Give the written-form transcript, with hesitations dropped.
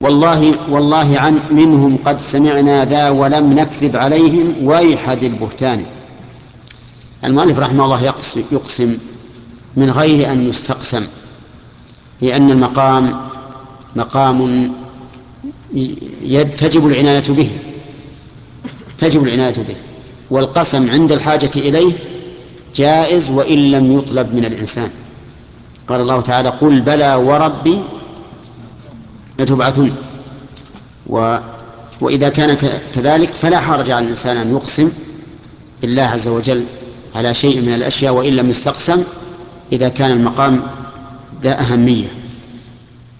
والله منهم قد سمعنا ذا ولم نكذب عليهم ويح ذي البهتان. المؤلف رحمه الله يقسم من غير أن يستقسم، لأن المقام مقام تجب العناية به، والقسم عند الحاجة إليه جائز وإن لم يطلب من الإنسان. قال الله تعالى: قل بلى وربي لتبعثن. وإذا كان كذلك فلا حرج على الإنسان أن يقسم بالله عز وجل على شيء من الأشياء وإن لم يستقسم، إذا كان المقام ذا أهمية.